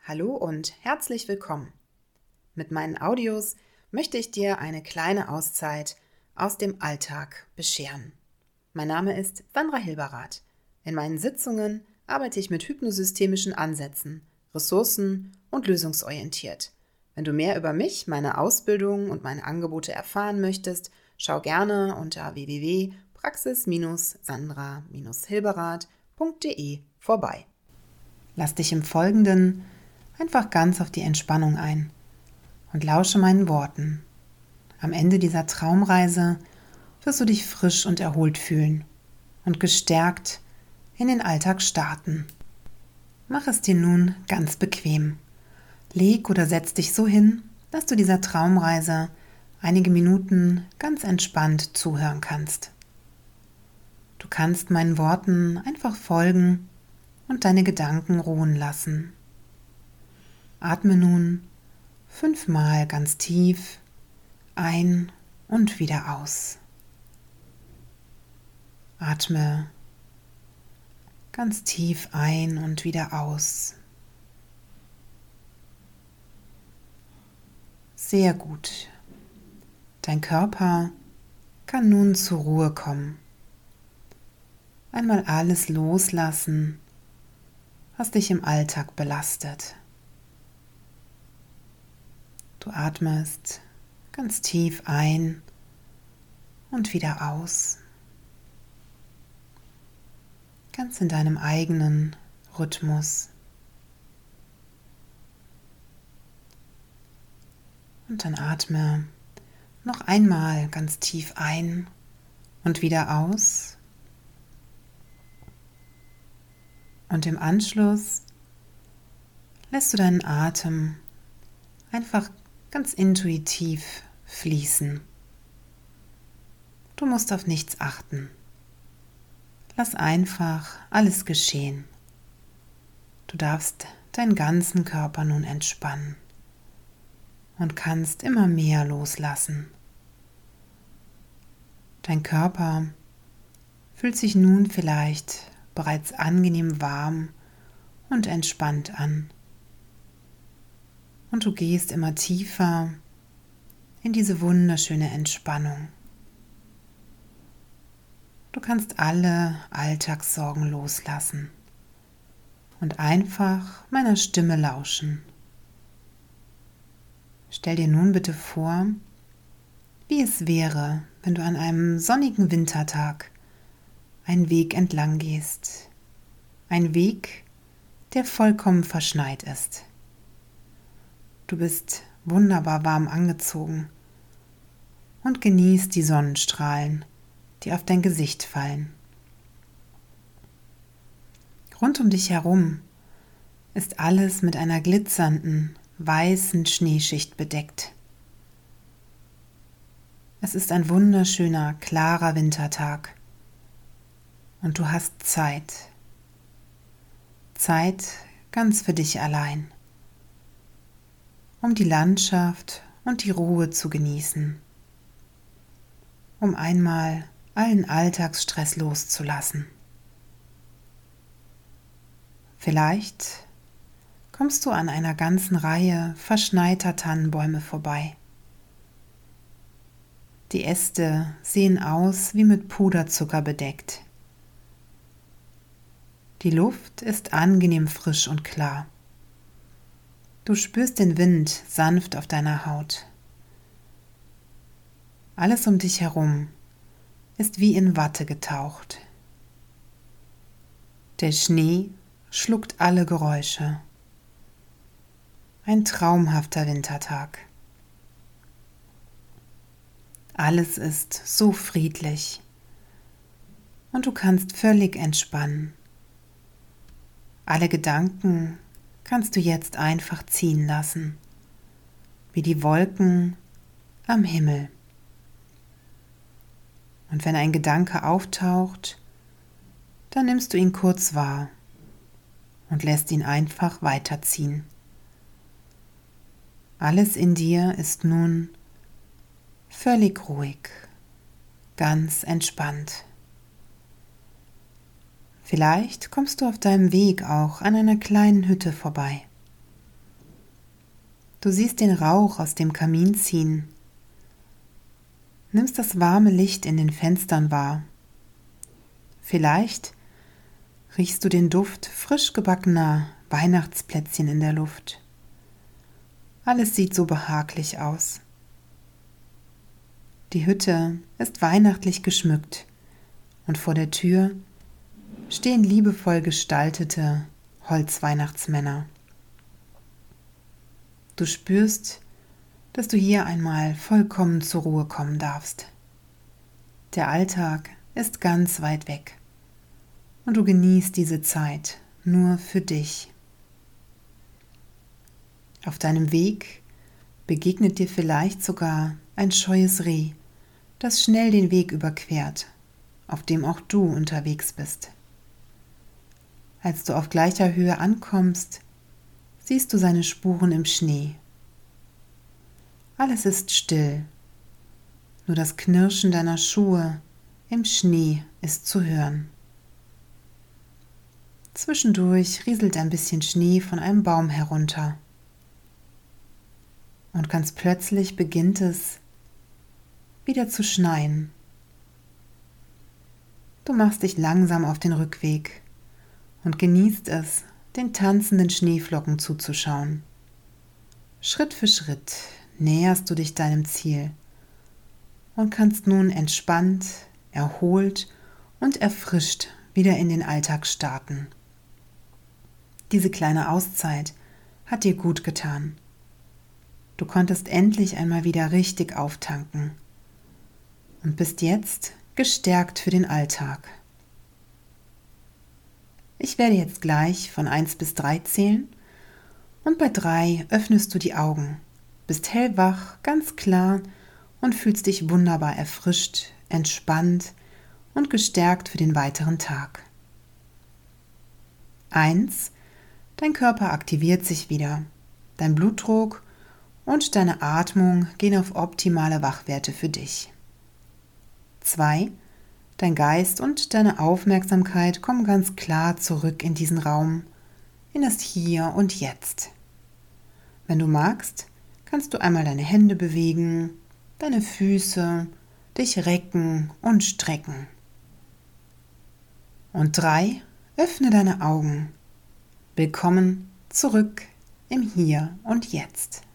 Hallo und herzlich willkommen. Mit meinen Audios möchte ich dir eine kleine Auszeit aus dem Alltag bescheren. Mein Name ist Sandra Hilberath. In meinen Sitzungen arbeite ich mit hypnosystemischen Ansätzen, ressourcen- und lösungsorientiert. Wenn du mehr über mich, meine Ausbildung und meine Angebote erfahren möchtest, schau gerne unter www.praxis-sandra-hilberath.de vorbei. Lass dich im Folgenden einfach ganz auf die Entspannung ein und lausche meinen Worten. Am Ende dieser Traumreise wirst du dich frisch und erholt fühlen und gestärkt in den Alltag starten. Mach es dir nun ganz bequem. Leg oder setz dich so hin, dass du dieser Traumreise einige Minuten ganz entspannt zuhören kannst. Du kannst meinen Worten einfach folgen und deine Gedanken ruhen lassen. Atme nun 5-mal ganz tief ein und wieder aus. Atme ganz tief ein und wieder aus. Sehr gut. Dein Körper kann nun zur Ruhe kommen. Einmal alles loslassen, was dich im Alltag belastet. Du atmest ganz tief ein und wieder aus. Ganz in deinem eigenen Rhythmus. Und dann atme noch einmal ganz tief ein und wieder aus. Und im Anschluss lässt du deinen Atem einfach ganz intuitiv fließen. Du musst auf nichts achten. Lass einfach alles geschehen. Du darfst deinen ganzen Körper nun entspannen und kannst immer mehr loslassen. Dein Körper fühlt sich nun vielleicht bereits angenehm warm und entspannt an. Und du gehst immer tiefer in diese wunderschöne Entspannung. Du kannst alle Alltagssorgen loslassen und einfach meiner Stimme lauschen. Stell dir nun bitte vor, wie es wäre, wenn du an einem sonnigen Wintertag einen Weg entlang gehst. Ein Weg, der vollkommen verschneit ist. Du bist wunderbar warm angezogen und genießt die Sonnenstrahlen, die auf dein Gesicht fallen. Rund um dich herum ist alles mit einer glitzernden, weißen Schneeschicht bedeckt. Es ist ein wunderschöner, klarer Wintertag und du hast Zeit. Zeit ganz für dich allein, um die Landschaft und die Ruhe zu genießen, um einmal allen Alltagsstress loszulassen. Vielleicht kommst du an einer ganzen Reihe verschneiter Tannenbäume vorbei. Die Äste sehen aus wie mit Puderzucker bedeckt. Die Luft ist angenehm frisch und klar. Du spürst den Wind sanft auf deiner Haut. Alles um dich herum ist wie in Watte getaucht. Der Schnee schluckt alle Geräusche. Ein traumhafter Wintertag. Alles ist so friedlich und du kannst völlig entspannen. Alle Gedanken kannst du jetzt einfach ziehen lassen, wie die Wolken am Himmel. Und wenn ein Gedanke auftaucht, dann nimmst du ihn kurz wahr und lässt ihn einfach weiterziehen. Alles in dir ist nun völlig ruhig, ganz entspannt. Vielleicht kommst du auf deinem Weg auch an einer kleinen Hütte vorbei. Du siehst den Rauch aus dem Kamin ziehen, nimmst das warme Licht in den Fenstern wahr. Vielleicht riechst du den Duft frisch gebackener Weihnachtsplätzchen in der Luft. Alles sieht so behaglich aus. Die Hütte ist weihnachtlich geschmückt und vor der Tür stehen liebevoll gestaltete Holzweihnachtsmänner. Du spürst, dass du hier einmal vollkommen zur Ruhe kommen darfst. Der Alltag ist ganz weit weg und du genießt diese Zeit nur für dich. Auf deinem Weg begegnet dir vielleicht sogar ein scheues Reh, das schnell den Weg überquert, auf dem auch du unterwegs bist. Als du auf gleicher Höhe ankommst, siehst du seine Spuren im Schnee. Alles ist still, nur das Knirschen deiner Schuhe im Schnee ist zu hören. Zwischendurch rieselt ein bisschen Schnee von einem Baum herunter. Und ganz plötzlich beginnt es wieder zu schneien. Du machst dich langsam auf den Rückweg und genießt es, den tanzenden Schneeflocken zuzuschauen. Schritt für Schritt näherst du dich deinem Ziel und kannst nun entspannt, erholt und erfrischt wieder in den Alltag starten. Diese kleine Auszeit hat dir gut getan. Du konntest endlich einmal wieder richtig auftanken und bist jetzt gestärkt für den Alltag. Ich werde jetzt gleich von 1 bis 3 zählen und bei 3 öffnest du die Augen, bist hellwach, ganz klar und fühlst dich wunderbar erfrischt, entspannt und gestärkt für den weiteren Tag. 1. Dein Körper aktiviert sich wieder, dein Blutdruck und deine Atmung gehen auf optimale Wachwerte für dich. 2. Dein Geist und deine Aufmerksamkeit kommen ganz klar zurück in diesen Raum, in das Hier und Jetzt. Wenn du magst, kannst du einmal deine Hände bewegen, deine Füße, dich recken und strecken. Und 3. Öffne deine Augen. Willkommen zurück im Hier und Jetzt.